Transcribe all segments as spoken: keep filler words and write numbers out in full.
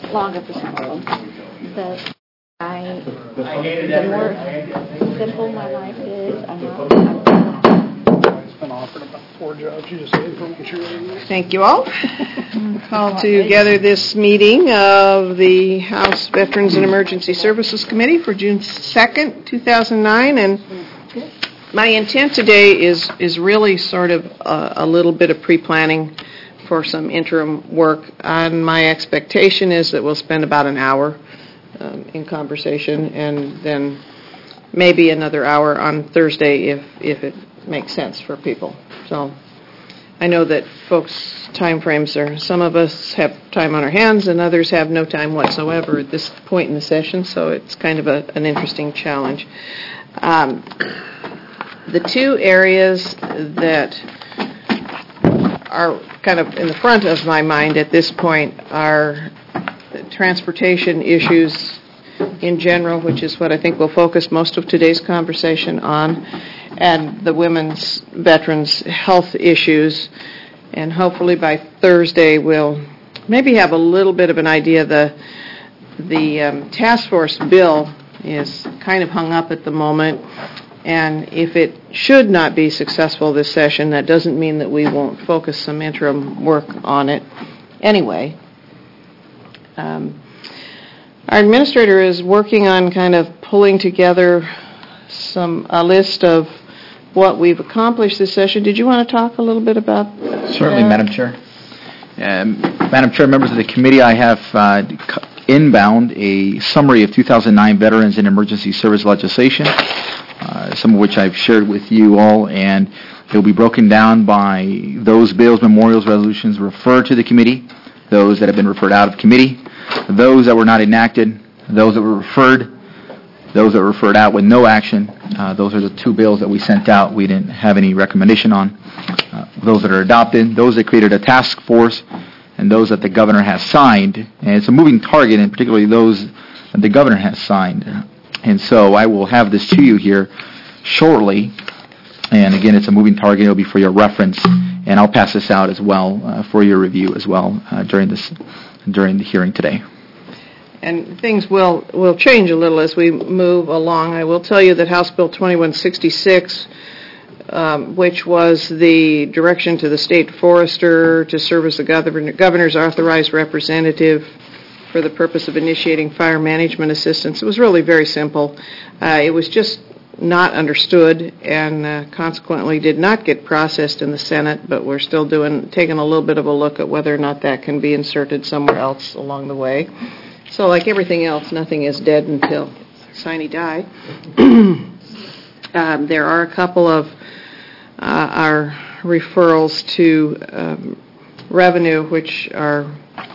longer for some of them. But I, the more simple my life is, I'm not. I'm been offered about four jobs. You just say for what you're ready. Thank you all. Call together this meeting of the House Veterans and Emergency Services Committee for June second, two thousand nine. And my intent today is, is really sort of a, a little bit of pre-planning for some interim work. And my expectation is that we'll spend about an hour um, in conversation and then maybe another hour on Thursday if, if it makes sense for people. So I know that folks' time frames are, some of us have time on our hands and others have no time whatsoever at this point in the session, so it's kind of a, an interesting challenge. Um, the two areas that are kind of in the front of my mind at this point are transportation issues in general, which is what I think we'll focus most of today's conversation on, and the women's veterans' health issues. And hopefully by Thursday we'll maybe have a little bit of an idea. The the um, task force bill is kind of hung up at the moment, and if it should not be successful this session, that doesn't mean that we won't focus some interim work on it anyway. Um, our administrator is working on kind of pulling together some a list of what we've accomplished this session. Did you want to talk a little bit about Certainly, that? Madam Chair. Um, Madam Chair, members of the committee, I have uh, inbound a summary of two thousand nine Veterans and Emergency Service legislation, uh, some of which I've shared with you all, and it will be broken down by those bills, memorials, resolutions referred to the committee, those that have been referred out of committee, those that were not enacted, those that were referred, those that were referred out with no action. Uh, those are the two bills that we sent out we didn't have any recommendation on. Uh, those that are adopted, those that created a task force, and those that the governor has signed. And it's a moving target, and particularly those that the governor has signed. And so I will have this to you here shortly. And again, it's a moving target. It'll be for your reference. And I'll pass this out as well uh, for your review as well uh, during this during the hearing today. And things will, will change a little as we move along. I will tell you that House Bill twenty-one sixty-six, um, which was the direction to the state forester to serve as the governor, governor's authorized representative for the purpose of initiating fire management assistance, it was really very simple. Uh, it was just not understood and uh, consequently did not get processed in the Senate, but we're still doing taking a little bit of a look at whether or not that can be inserted somewhere else along the way. So like everything else, nothing is dead until sine die. um, there are a couple of uh, our referrals to um, revenue which are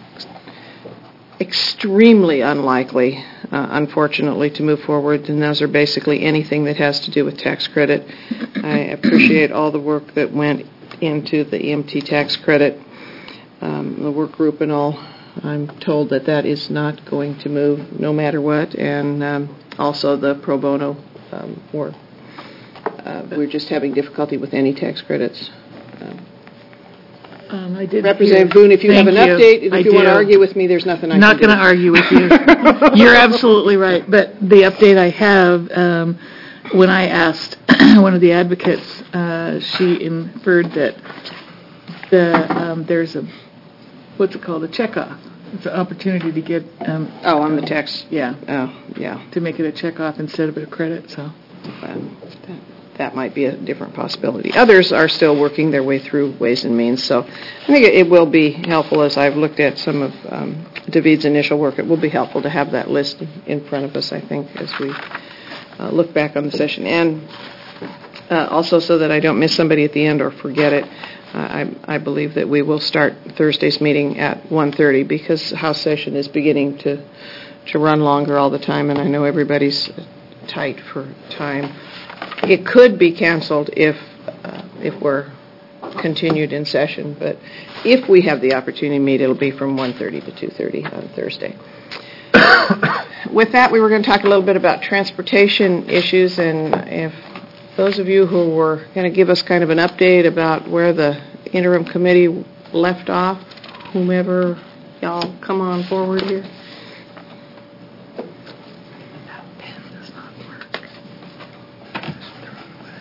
extremely unlikely, uh, unfortunately, to move forward, and those are basically anything that has to do with tax credit. I appreciate all the work that went into the E M T tax credit, um, the work group and all. I'm told that that is not going to move no matter what, and um, also the pro bono um, work. Uh, we're just having difficulty with any tax credits. Um, um, I did Representative hear, Boone, if you have an you. update, if I you do. want to argue with me, there's nothing I Not can do. Not going to argue with you. You're absolutely right. But the update I have, um, when I asked one of the advocates, uh, she inferred that the um, there's a what's it called, a checkoff. It's an opportunity to get... Um, oh, on the tax? Yeah. Oh, yeah. To make it a checkoff instead of a credit, so... Um, that, that might be a different possibility. Others are still working their way through Ways and Means, so I think it, it will be helpful as I've looked at some of um, David's initial work. It will be helpful to have that list in front of us, I think, as we uh, look back on the session. And uh, also so that I don't miss somebody at the end or forget it, Uh, I, I believe that we will start Thursday's meeting at one thirty because House session is beginning to to run longer all the time, and I know everybody's tight for time. It could be canceled if uh, if we're continued in session, but if we have the opportunity to meet, it'll be from one thirty to two thirty on Thursday. With that, we were going to talk a little bit about transportation issues, and if those of you who were going to give us kind of an update about where the interim committee left off, whomever, y'all come on forward here.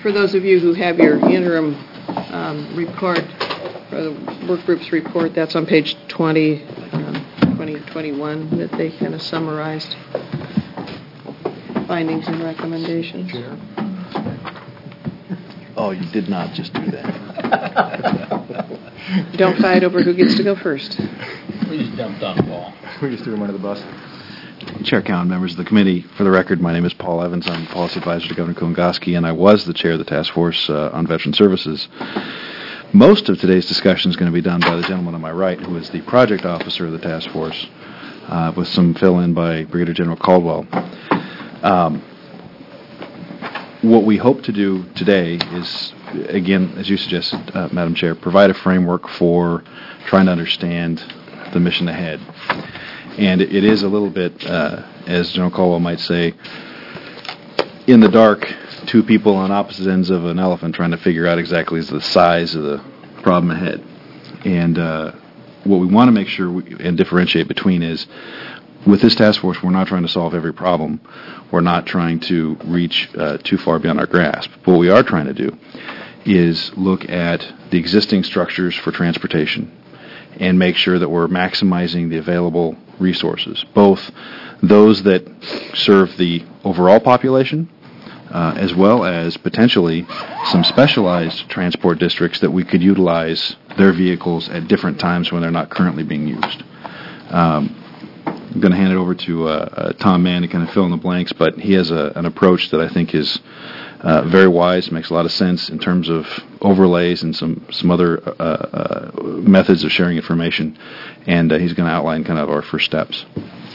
for those of you who have your interim um, report, or the work group's report, that's on page twenty, um, twenty and twenty-one, that they kind of summarized findings and recommendations. Oh, you did not just do that. Don't fight over who gets to go first. We just dumped on Paul. We just threw him under the bus. Chair Cowan, members of the committee, for the record, my name is Paul Evans. I'm policy advisor to Governor Kulingoski, and I was the chair of the task force uh, on veteran services. Most of today's discussion is going to be done by the gentleman on my right, who is the project officer of the task force, uh, with some fill-in by Brigadier General Caldwell. Um, what we hope to do today is, again, as you suggested, uh, Madam Chair, provide a framework for trying to understand the mission ahead. And it is a little bit, uh, as General Caldwell might say, in the dark, two people on opposite ends of an elephant trying to figure out exactly the size of the problem ahead. And uh, what we want to make sure we, and differentiate between is, with this task force, we're not trying to solve every problem. We're not trying to reach uh, too far beyond our grasp. What we are trying to do is look at the existing structures for transportation and make sure that we're maximizing the available resources, both those that serve the overall population, uh, as well as potentially some specialized transport districts that we could utilize their vehicles at different times when they're not currently being used. Um, I'm going to hand it over to uh, uh, Tom Mann to kind of fill in the blanks, but he has a, an approach that I think is uh, very wise, makes a lot of sense in terms of overlays and some, some other uh, uh, methods of sharing information, and uh, he's going to outline kind of our first steps.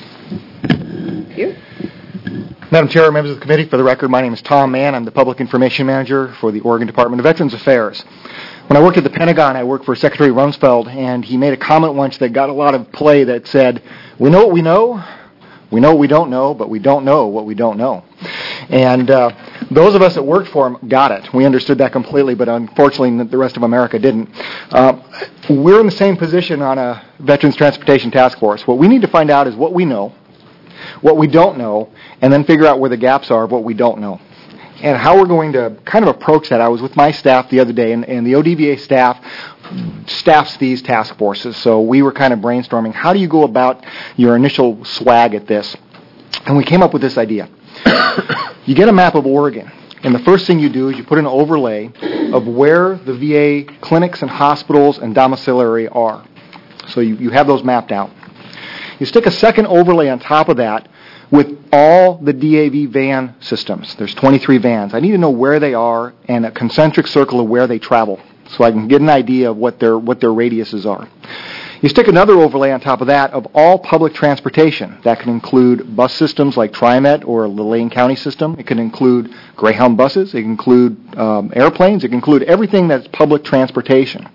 Thank you. Madam Chair, members of the committee, for the record, my name is Tom Mann. I'm the Public Information Manager for the Oregon Department of Veterans Affairs. When I worked at the Pentagon, I worked for Secretary Rumsfeld, and he made a comment once that got a lot of play that said, we know what we know, we know what we don't know, but we don't know what we don't know. And uh, those of us that worked for him got it. We understood that completely, but unfortunately the rest of America didn't. Uh, we're in the same position on a Veterans Transportation Task Force. What we need to find out is what we know, what we don't know, and then figure out where the gaps are of what we don't know. And how we're going to kind of approach that. I was with my staff the other day, and, and the O D V A staff staffs these task forces. So we were kind of brainstorming, how do you go about your initial swag at this? And we came up with this idea. You get a map of Oregon, and the first thing you do is you put an overlay of where the V A clinics and hospitals and domiciliary are. So you, you have those mapped out. You stick a second overlay on top of that with all the D A V van systems. There's twenty-three vans. I need to know where they are and a concentric circle of where they travel so I can get an idea of what their what their radiuses are. You stick another overlay on top of that of all public transportation. That can include bus systems like TriMet or the Lane County system. It can include Greyhound buses. It can include um, airplanes. It can include everything that's public transportation.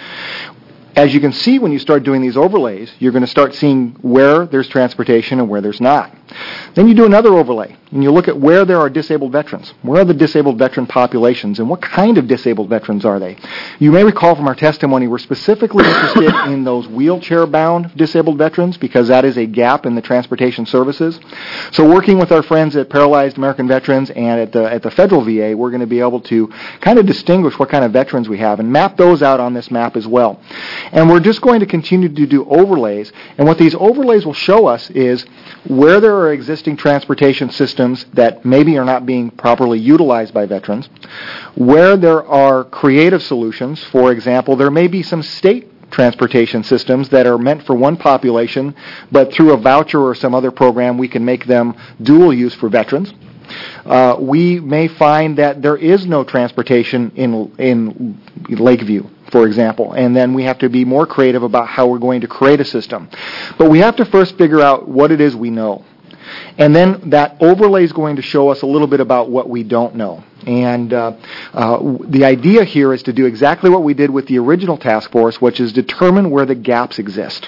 As you can see, when you start doing these overlays, you're going to start seeing where there's transportation and where there's not. Then you do another overlay, and you look at where there are disabled veterans. Where are the disabled veteran populations, and what kind of disabled veterans are they? You may recall from our testimony, we're specifically interested in those wheelchair-bound disabled veterans because that is a gap in the transportation services. So working with our friends at Paralyzed American Veterans and at the, at the federal V A, we're going to be able to kind of distinguish what kind of veterans we have and map those out on this map as well. And we're just going to continue to do overlays. And what these overlays will show us is where there are existing transportation systems that maybe are not being properly utilized by veterans, where there are creative solutions. For example, there may be some state transportation systems that are meant for one population, but through a voucher or some other program, we can make them dual use for veterans. Uh, we may find that there is no transportation in in Lakeview, for example, and then we have to be more creative about how we're going to create a system. But we have to first figure out what it is we know. And then that overlay is going to show us a little bit about what we don't know. And uh, uh, the idea here is to do exactly what we did with the original task force, which is determine where the gaps exist.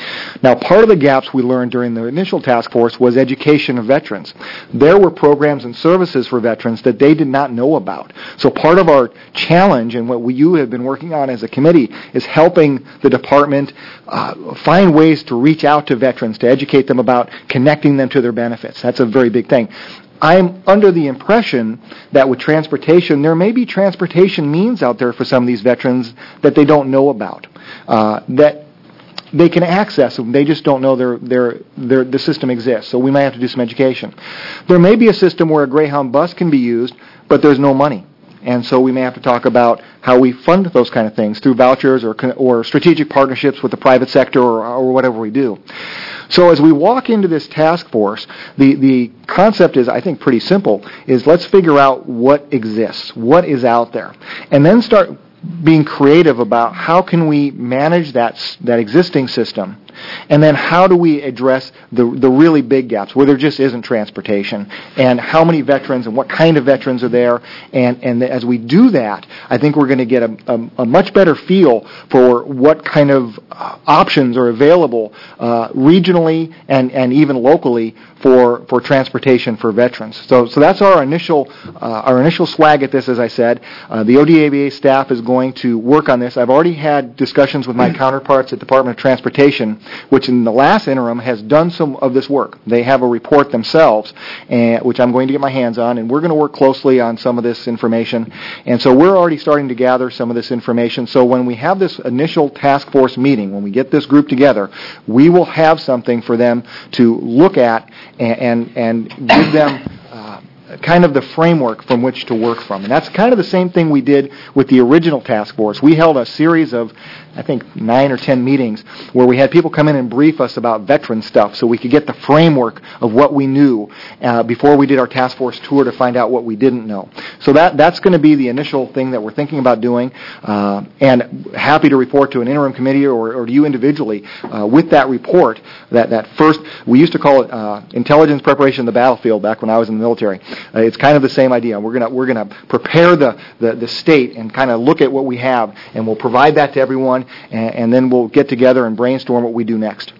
Now, part of the gaps we learned during the initial task force was education of veterans. There were programs and services for veterans that they did not know about. So part of our challenge and what we, you have been working on as a committee is helping the department uh, find ways to reach out to veterans, to educate them about connecting them to their benefits. That's a very big thing. I'm under the impression that with transportation, there may be transportation means out there for some of these veterans that they don't know about, uh, that they can access them. They just don't know their, their, their, the system exists. So we might have to do some education. There may be a system where a Greyhound bus can be used, but there's no money. And so we may have to talk about how we fund those kind of things through vouchers or or strategic partnerships with the private sector or, or whatever we do. So as we walk into this task force, the, the concept is, I think, pretty simple, is let's figure out what exists, what is out there, and then start being creative about how can we manage that that existing system, and then how do we address the the really big gaps where there just isn't transportation, and how many veterans and what kind of veterans are there, and and as we do that, I think we're going to get a, a, a much better feel for what kind of uh, options are available uh, regionally and, and even locally for for transportation for veterans. So so that's our initial uh, our initial swag at this. As I said, uh, the O D A B A staff is going to work on this. I've already had discussions with my counterparts at Department of Transportation, which in the last interim has done some of this work. They have a report themselves, and, which I'm going to get my hands on, and we're going to work closely on some of this information. And so we're already starting to gather some of this information. So when we have this initial task force meeting, when we get this group together, we will have something for them to look at and and, and give them uh, kind of the framework from which to work from. And that's kind of the same thing we did with the original task force. We held a series of, I think, nine or ten meetings where we had people come in and brief us about veteran stuff so we could get the framework of what we knew uh, before we did our task force tour to find out what we didn't know. So that that's going to be the initial thing that we're thinking about doing, uh, and happy to report to an interim committee or, or to you individually uh, with that report, that, that first, we used to call it uh, intelligence preparation of the battlefield back when I was in the military. Uh, it's kind of the same idea. We're going to we're going to prepare the, the, the state and kind of look at what we have, and we'll provide that to everyone, and, and then we'll get together and brainstorm what we do next.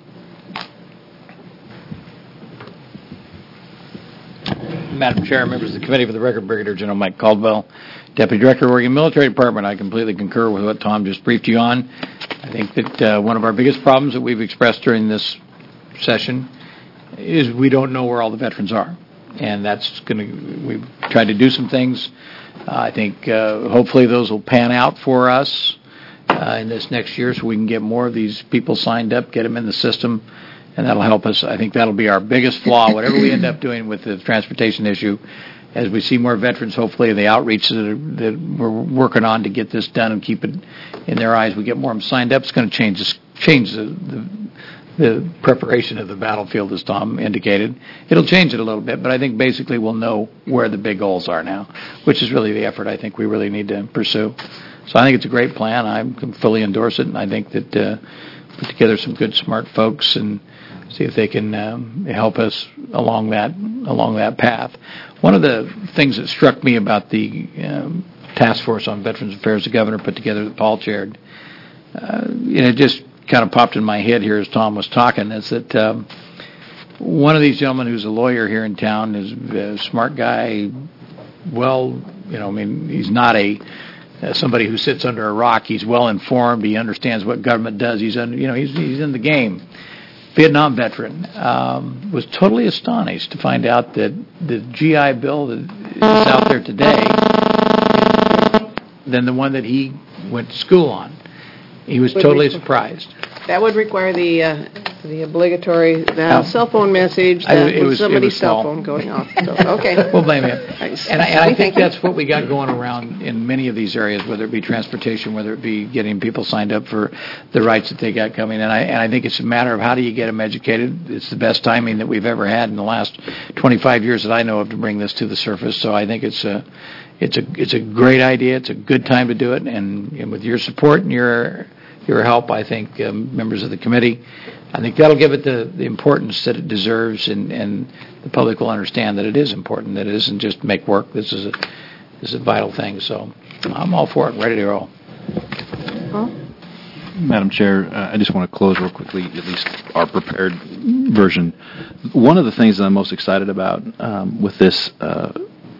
Madam Chair, members of the committee, for the record, Brigadier General Mike Caldwell, Deputy Director of Oregon Military Department. I completely concur with what Tom just briefed you on. I think that uh, one of our biggest problems that we've expressed during this session is we don't know where all the veterans are. And that's going to, we've tried to do some things. Uh, I think uh, hopefully those will pan out for us uh, in this next year so we can get more of these people signed up, get them in the system, and that'll help us. I think that'll be our biggest flaw, whatever we end up doing with the transportation issue. As we see more veterans, hopefully the outreach that, are, that we're working on to get this done and keep it in their eyes, we get more of them signed up, it's going to change, this, change the, the the preparation of the battlefield, as Tom indicated. It'll change it a little bit, but I think basically we'll know where the big goals are now, which is really the effort I think we really need to pursue. So I think it's a great plan. I can fully endorse it, and I think that uh, put together some good, smart folks and see if they can um, help us along that along that path. One of the things that struck me about the um, task force on Veterans Affairs the governor put together that Paul chaired, uh, you know, just kind of popped in my head here as Tom was talking, is that um, one of these gentlemen who's a lawyer here in town is a smart guy, well, you know, I mean, he's not a uh, somebody who sits under a rock. He's well informed. He understands what government does. He's under, you know, he's he's in the game. Vietnam veteran um, was totally astonished to find out that the G I Bill that is out there today than the one that he went to school on. He was Would totally requ- surprised. That would require the uh, the obligatory uh, Oh. cell phone message I- that it was was- it somebody's was cell small. phone going off. So, okay. We'll blame him. Nice. And I, and I We think thank you. that's what we got going around in many of these areas, whether it be transportation, whether it be getting people signed up for the rights that they got coming. And I and I think it's a matter of how do you get them educated. It's the best timing that we've ever had in the last twenty-five years that I know of to bring this to the surface. So I think it's a it's a it's a great idea. It's a good time to do it. And, and with your support and your your help, I think, um, members of the committee, I think that'll give it the, the importance that it deserves, and, and the public will understand that it is important, that it isn't just make work. This is a this is a vital thing. So I'm all for it, ready to roll. Well, Madam Chair, uh, I just want to close real quickly, at least our prepared version. One of the things that I'm most excited about um, with this uh,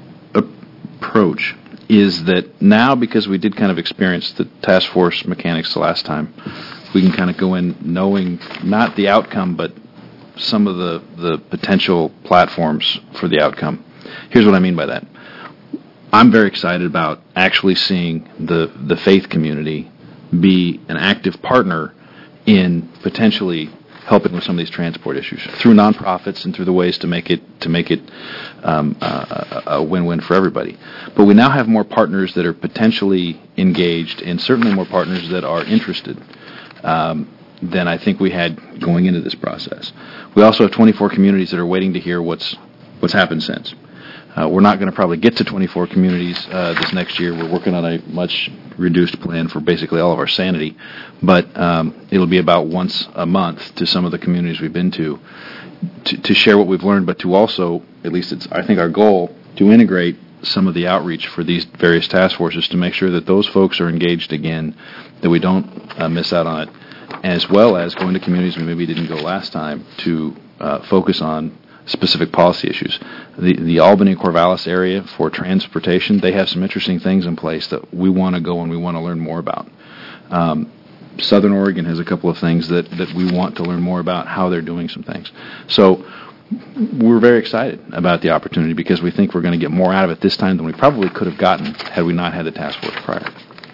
approach is that now, because we did kind of experience the task force mechanics the last time, we can kind of go in knowing not the outcome, but some of the, the potential platforms for the outcome. Here's what I mean by that. I'm very excited about actually seeing the, the faith community be an active partner in potentially helping with some of these transport issues through nonprofits and through the ways to make it to make it um, a, a win-win for everybody. But we now have more partners that are potentially engaged, and certainly more partners that are interested um, than I think we had going into this process. We also have twenty-four communities that are waiting to hear what's what's happened since. Uh, we're not going to probably get to twenty-four communities uh, this next year. We're working on a much reduced plan for basically all of our sanity, but um, it'll be about once a month to some of the communities we've been to, to, to share what we've learned, but to also, at least it's I think our goal, to integrate some of the outreach for these various task forces to make sure that those folks are engaged again, that we don't uh, miss out on it, as well as going to communities we maybe didn't go last time to uh, focus on specific policy issues. The the Albany Corvallis area for transportation, they have some interesting things in place that we want to go and we want to learn more about. Um, Southern Oregon has a couple of things that, that we want to learn more about, how they're doing some things. So we're very excited about the opportunity because we think we're going to get more out of it this time than we probably could have gotten had we not had the task force prior.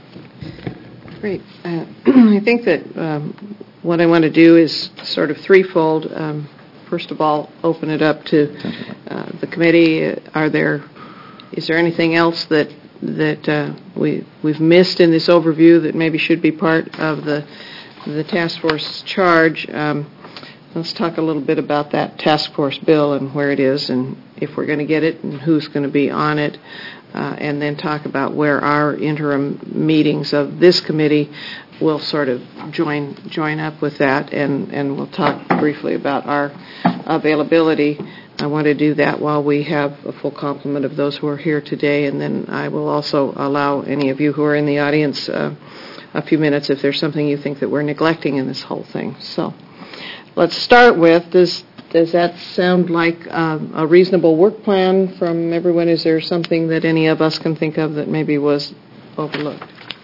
Great. Uh, I think that um, what I want to do is sort of threefold. Um, First of all, open it up to uh, the committee. Are there, is there anything else that that uh, we we've missed in this overview that maybe should be part of the the task force charge? Um, let's talk a little bit about that task force bill and where it is, and if we're going to get it, and who's going to be on it, uh, and then talk about where our interim meetings of this committee will sort of join join up with that, and, and we'll talk briefly about our availability. I want to do that while we have a full complement of those who are here today, and then I will also allow any of you who are in the audience uh, a few minutes if there's something you think that we're neglecting in this whole thing. So let's start with, does, does that sound like um, a reasonable work plan from everyone? Is there something that any of us can think of that maybe was overlooked?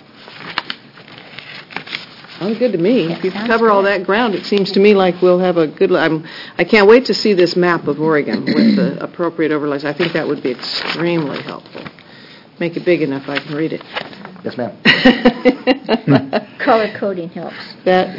Sounds good to me. Yeah, if you sounds cover all good. that ground, it seems to me like we'll have a good... I'm, I can't wait to see this map of Oregon with the appropriate overlays. I think that would be extremely helpful. Make it big enough I can read it. Yes, ma'am. Color coding helps. That,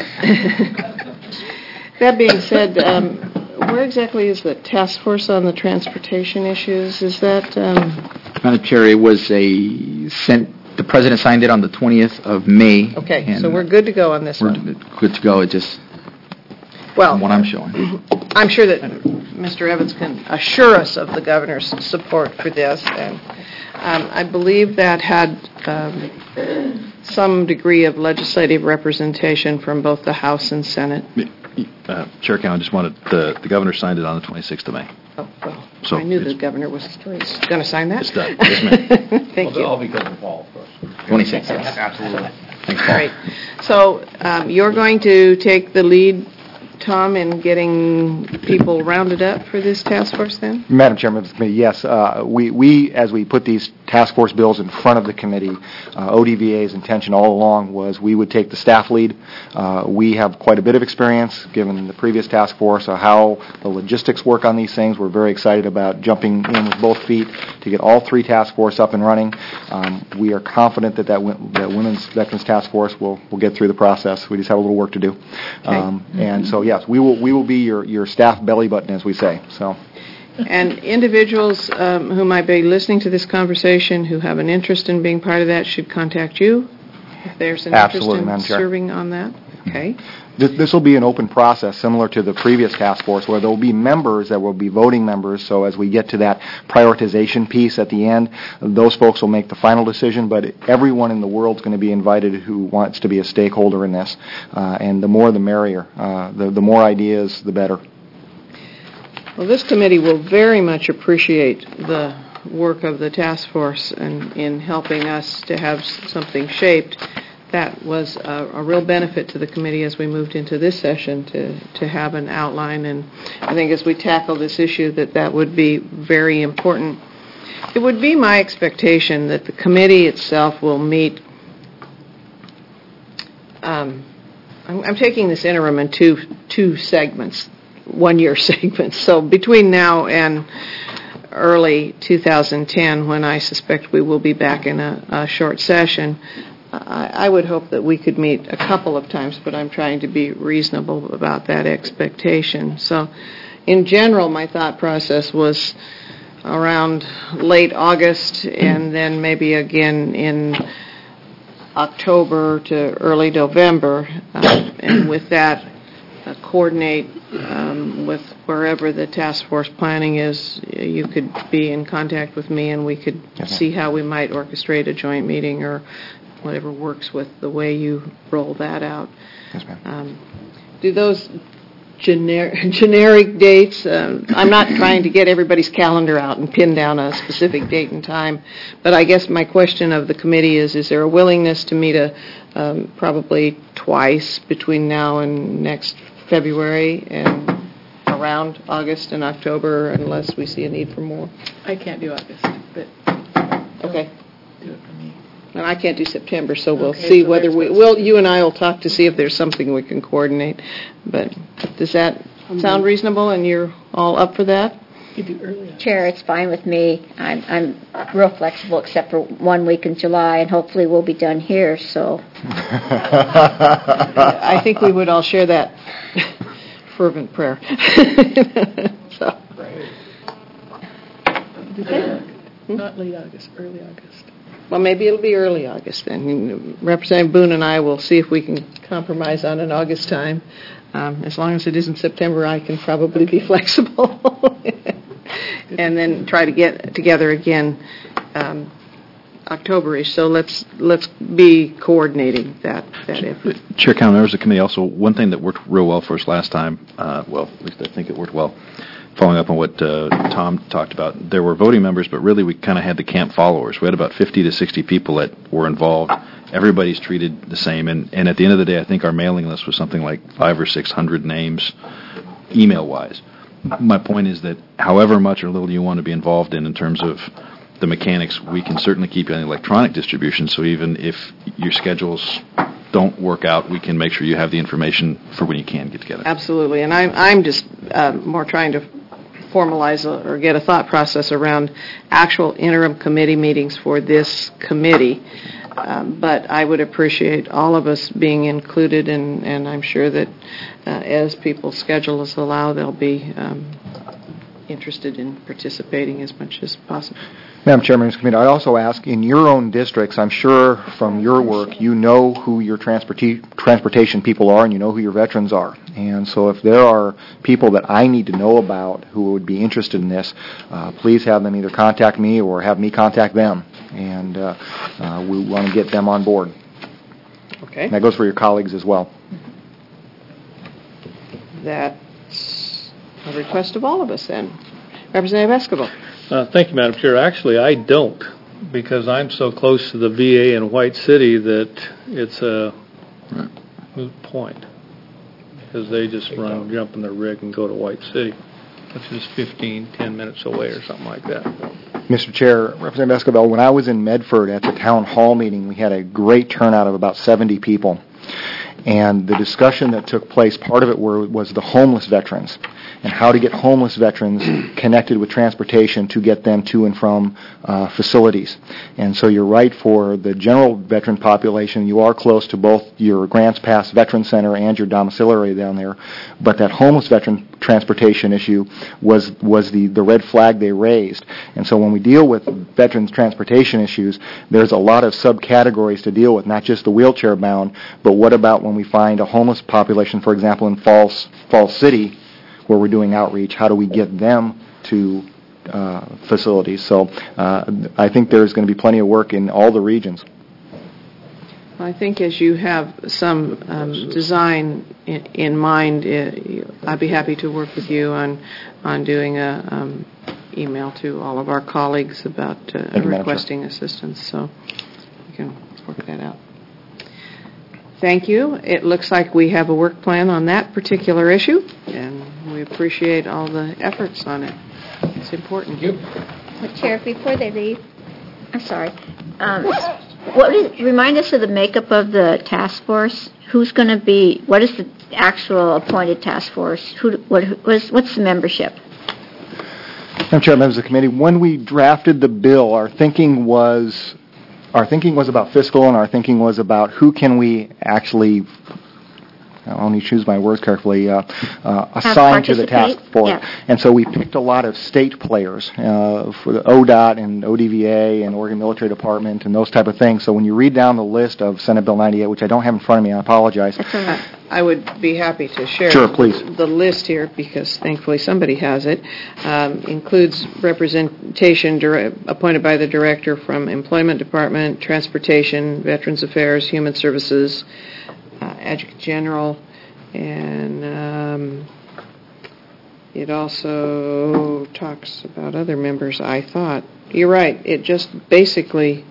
that being said, um, where exactly is the task force on the transportation issues? Is that... Um, Madam Chair, it was a sent... The President signed it on the twentieth of May. Okay, and so we're good to go on this We're one. good to go. It just, Well, from what I'm showing. I'm sure that Mister Evans can assure us of the governor's support for this, and um, I believe that had um, some degree of legislative representation from both the House and Senate. Uh, Chair Cowan, just wanted, the, the governor signed it on the twenty-sixth of May. Oh, well, So I knew the it's- governor was going to sign that. It's done. Yes, ma'am. Thank you. All because of Paul, of course. twenty-six, yes, absolutely. Thanks, Paul. Great. So um, you're going to take the lead, Tom, in getting people rounded up for this task force then? Madam Chairman of the committee, yes. Uh, we, we, as we put these task force bills in front of the committee, uh, O D V A's intention all along was we would take the staff lead. Uh, we have quite a bit of experience, given the previous task force, uh, how the logistics work on these things. We're very excited about jumping in with both feet to get all three task force up and running. Um, we are confident that that, w- that Women's Veterans Task Force will, will get through the process. We just have a little work to do. Um, and so, yes, we will we will be your, your staff belly button, as we say. So. And individuals um, who might be listening to this conversation who have an interest in being part of that should contact you if there's an Absolutely, Madam interest in Chair. serving on that. Okay. This, this will be an open process, similar to the previous task force, where there will be members that will be voting members. So as we get to that prioritization piece at the end, those folks will make the final decision. But everyone in the world is going to be invited who wants to be a stakeholder in this. Uh, and the more, the merrier. Uh, the, the more ideas, the better. Well, this committee will very much appreciate the work of the task force and in helping us to have s- something shaped that was a, a real benefit to the committee as we moved into this session to, to have an outline. And I think as we tackle this issue that that would be very important. It would be my expectation that the committee itself will meet. Um, I'm, I'm taking this interim in two two segments, one-year segments. So between now and early two thousand ten, when I suspect we will be back in a, a short session, I, I would hope that we could meet a couple of times, but I'm trying to be reasonable about that expectation. So in general, my thought process was around late August and then maybe again in October to early November, uh, and with that, uh, coordinate um, with wherever the task force planning is. You could be in contact with me, and we could Okay. see how we might orchestrate a joint meeting or whatever works with the way you roll that out. Yes, ma'am. Um, do those gener- generic dates, um, I'm not trying to get everybody's calendar out and pin down a specific date and time, but I guess my question of the committee is, is there a willingness to meet a, um, probably twice between now and next February and around August and October unless we see a need for more? I can't do August, but Okay. do it for me. And I can't do September, so we'll Okay, see so whether there's we, those. well, you and I will talk to see if there's something we can coordinate. But does that sound reasonable, and you're all up for that? You do early. Chair, it's fine with me. I'm, I'm real flexible except for one week in July, and hopefully we'll be done here, so. I think we would all share that fervent prayer. So, Not late August, early August. well, maybe it'll be early August then. Representative Boone and I will see if we can compromise on an August time. Um, as long as it isn't September, I can probably be flexible. And then try to get together again um, October-ish. So let's let's be coordinating that, that effort. Chair, Council members of the committee, also, one thing that worked real well for us last time, uh, well, at least I think it worked well, following up on what uh, Tom talked about, there were voting members, but really we kind of had the camp followers. We had about fifty to sixty people that were involved. Everybody's treated the same, and, and at the end of the day, I think our mailing list was something like five or six hundred names, email-wise. My point is that however much or little you want to be involved in in terms of the mechanics, we can certainly keep you on electronic distribution, so even if your schedules don't work out, we can make sure you have the information for when you can get together. Absolutely, and I'm I'm just uh, more trying to formalize a, or get a thought process around actual interim committee meetings for this committee. Um, but I would appreciate all of us being included, and, and I'm sure that uh, as people's schedules allow, they'll be um, interested in participating as much as possible. Madam Chairman of the Committee, I also ask, in your own districts, I'm sure from your work, you know who your transporta- transportation people are and you know who your veterans are. And so if there are people that I need to know about who would be interested in this, uh, please have them either contact me or have me contact them. And uh, uh, we want to get them on board. Okay. And that goes for your colleagues as well. That's a request of all of us then. Representative Escobar. Uh, thank you, Madam Chair. Actually, I don't, because I'm so close to the V A in White City that it's a moot point, because they just run, jump in their rig and go to White City, which is fifteen, ten minutes away or something like that. Mister Chair, Representative Escobar, when I was in Medford at the town hall meeting, we had a great turnout of about seventy people. And the discussion that took place, part of it were, was the homeless veterans and how to get homeless veterans connected with transportation to get them to and from uh, facilities. And so you're right, for the general veteran population, you are close to both your Grants Pass Veteran Center and your domiciliary down there. But that homeless veteran transportation issue was was the, the red flag they raised. And so when we deal with veterans transportation issues, there's a lot of subcategories to deal with, not just the wheelchair bound, but what about when we find a homeless population, for example, in Falls, Falls City, where we're doing outreach, how do we get them to uh, facilities? So uh, I think there's going to be plenty of work in all the regions. I think as you have some um, design in, in mind, uh, I'd be happy to work with you on on doing a um, email to all of our colleagues about uh, you, requesting assistance. So we can work that out. thank you. It looks like we have a work plan on that particular issue, and we appreciate all the efforts on it. It's important. Thank you. Well, Chair, before they leave, I'm sorry. Um, what is, remind us of the makeup of the task force. Who's going to be? What is the actual appointed task force? Who? What? What is, what's the membership? Madam Chair, members of the committee, when we drafted the bill, our thinking was our thinking was about fiscal, and our thinking was about who can we actually, I only choose my words carefully, uh, uh, assign to the task force. Yeah. And so we picked a lot of state players uh, for the O D O T and O D V A and Oregon Military Department and those type of things. So when you read down the list of Senate Bill ninety-eight, which I don't have in front of me, I apologize. That's all right. I would be happy to share Sure, please. the list here because thankfully somebody has it. Um, includes representation dire- appointed by the director from Employment Department, Transportation, Veterans Affairs, Human Services, uh, Adjunct General, and um, it also talks about other members, I thought. You're right. It just basically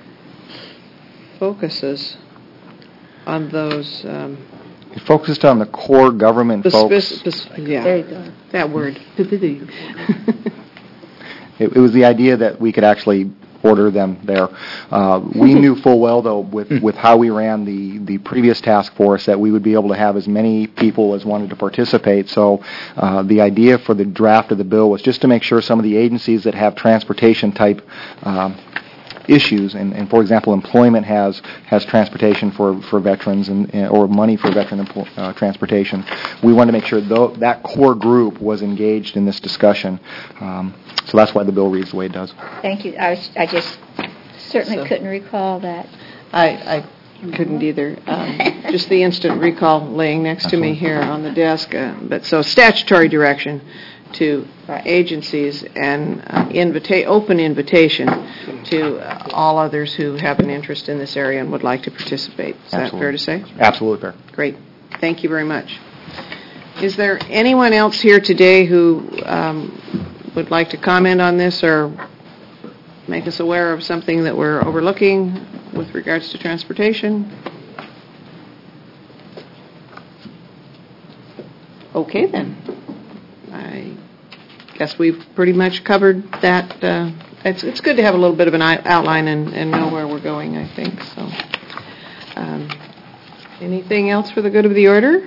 focuses on those... Um, It focused on the core government The folks. spec- spec- yeah, There you go. that word. It, it was the idea that we could actually order them there. Uh, we knew full well, though, with, with how we ran the, the previous task force, that we would be able to have as many people as wanted to participate. So uh, the idea for the draft of the bill was just to make sure some of the agencies that have transportation-type um, issues, and, and for example, employment has has transportation for, for veterans and or money for veteran empl- uh, transportation. We wanted to make sure th- that core group was engaged in this discussion. Um, so that's why the bill reads the way it does. Thank you. I, was, I just certainly So- couldn't recall that. I, I couldn't either. Um, just the instant recall laying next to me here on the desk. Uh, but so statutory direction to Right. agencies and uh, invita- open invitation to uh, all others who have an interest in this area and would like to participate. Is that fair to say? Absolutely fair. Great. Thank you very much. Is there anyone else here today who um, would like to comment on this or make us aware of something that we're overlooking with regards to transportation? Okay, then. I guess we've pretty much covered that. Uh, it's it's good to have a little bit of an outline and, and know where we're going, I think. So, um, anything else for the good of the order?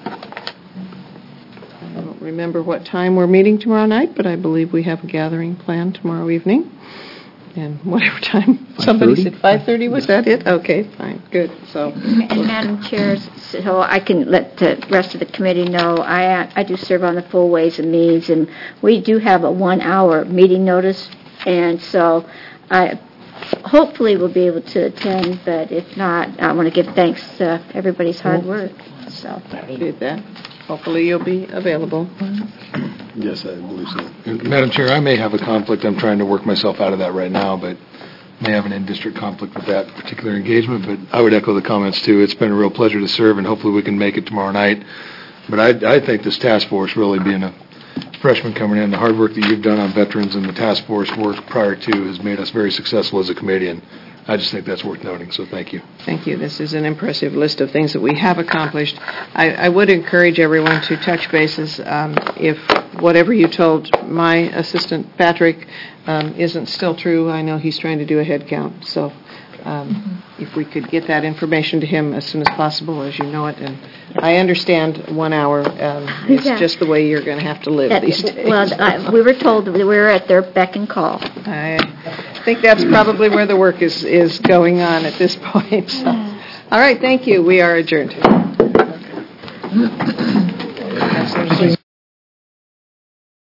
I don't remember what time we're meeting tomorrow night, but I believe we have a gathering planned tomorrow evening. And whatever time somebody said, five thirty, was that it? Okay, fine, good. So, And Madam Chair, so I can let the rest of the committee know, I I do serve on the full Ways and Means, and we do have a one-hour meeting notice, and so I hopefully will be able to attend, but if not, I want to give thanks to everybody's hard work. So, did that. Hopefully you'll be available. Yes, I believe so. And Madam Chair, I may have a conflict. I'm trying to work myself out of that right now, but may have an in-district conflict with that particular engagement. But I would echo the comments, too. It's been a real pleasure to serve, and hopefully we can make it tomorrow night. But I, I think this task force, really being a freshman coming in, the hard work that you've done on veterans and the task force work prior to has made us very successful as a committee, and I just think that's worth noting, so thank you. Thank you. This is an impressive list of things that we have accomplished. I, I would encourage everyone to touch bases um, if whatever you told my assistant, Patrick, um, isn't still true. I know he's trying to do a head count, so um, if we could get that information to him as soon as possible, as you know it. And I understand one hour. Um, it's Yeah. just the way you're going to have to live that, these days. well, I, we were told that we were at their beck and call. I think that's probably where the work is, is going on at this point. So. All right, thank you. We are adjourned.